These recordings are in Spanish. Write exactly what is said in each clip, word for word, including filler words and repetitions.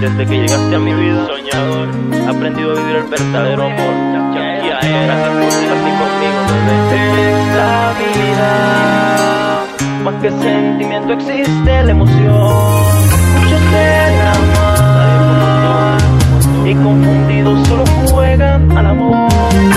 Desde que llegaste a mi vida, soñador, he aprendido a vivir el verdadero amor. Ya era, gracias por estar aquí conmigo, bebé. La vida, más que sentimiento existe la emoción. Muchos te aman y confundidos solo juegan al amor.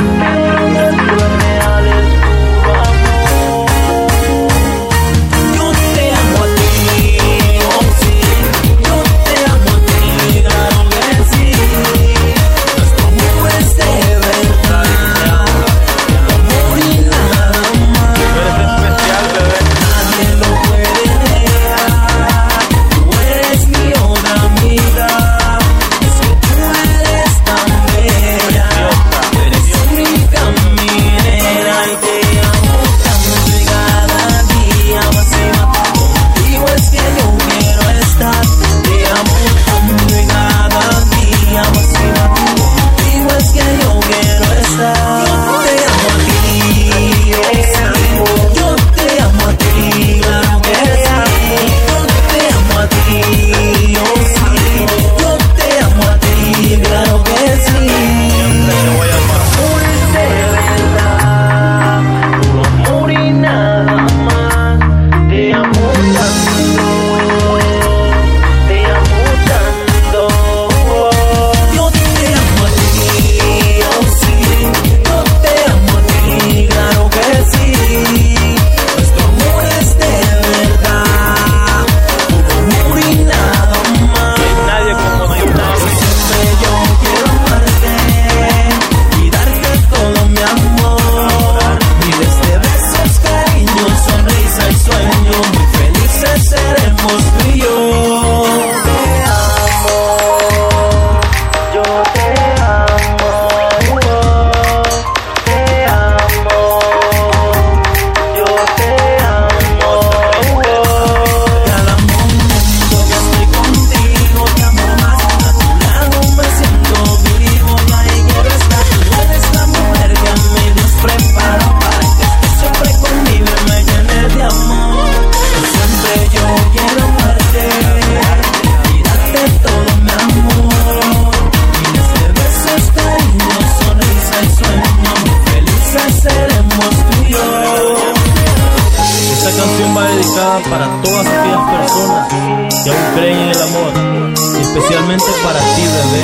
Para todas aquellas personas que aún creen en el amor, y especialmente para ti, bebé.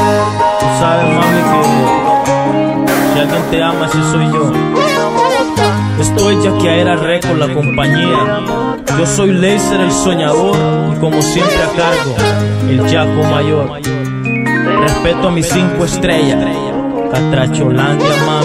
Tú sabes, mami, que si alguien te ama, ese soy yo. Esto es Yaquiaera Records, la compañía. Yo soy Laser, el soñador, y como siempre a cargo, el Yaco Mayor. Respeto a mis cinco estrellas, Catracholandia, más.